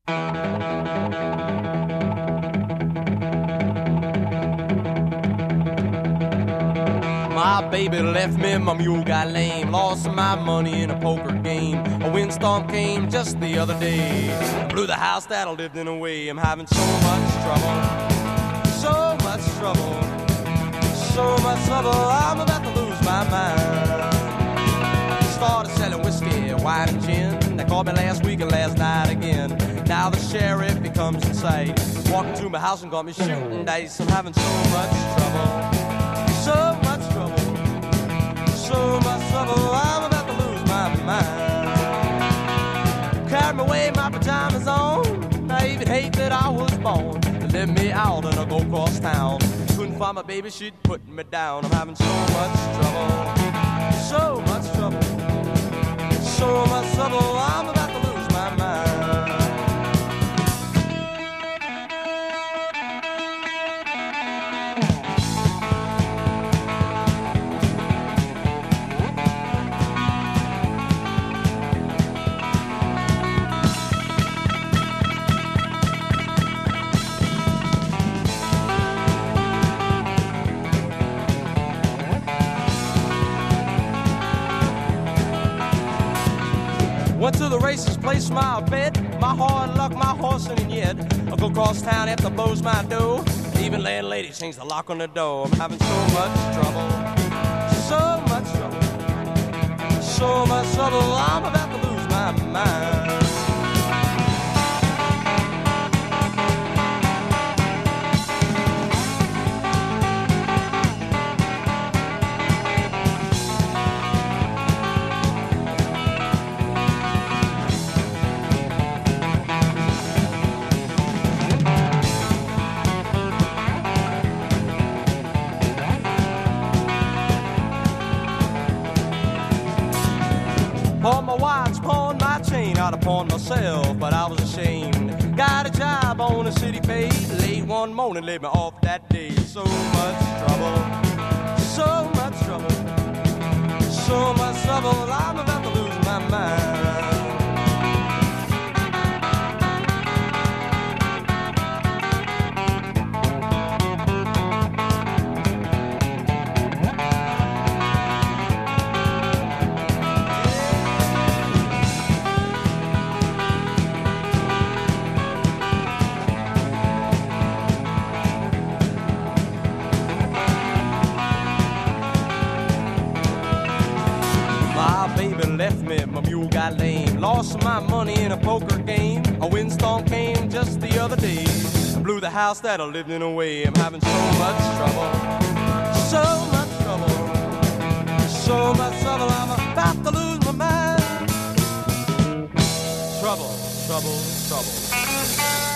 My baby left me, my mule got lame. Lost my money in a poker game. A windstorm came just the other day. Blew the house that I lived in away. I'm having so much trouble. So much trouble. So much trouble. I'm about to lose my mind. Started selling whiskey, wine and gin. They called me last week and last night again. Now the sheriff, he comes in sight. Walking to my house and got me shooting dice. I'm having so much trouble. So much trouble. So much trouble, I'm about to lose my mind. Carried me away, my pajamas on. I even hate that I was born. They let me out and I go across town. Couldn't find my baby, she'd put me down. I'm having so much trouble. So much trouble. So much trouble, I'm about to lose my mind. Went to the races, placed my bet. My hard luck, my horse ain't yet. I go across town after blows my dough. Even landlady changed the lock on the door. I'm having so much trouble. So much trouble. So much trouble, I'm about to lose my mind. Pawned my watch, pawned my chain, I'd have pawned myself, but I was ashamed. Got a job on a city pay, late one morning, laid me off that day. So much trouble, so much trouble, so much trouble, I'm about to lose my mind. Left me, my mule got lame. Lost my money in a poker game. A windstorm came just the other day. Blew the house that I lived in away. I'm having so much trouble. So much trouble. So much trouble, I'm about to lose my mind. Trouble, trouble, trouble.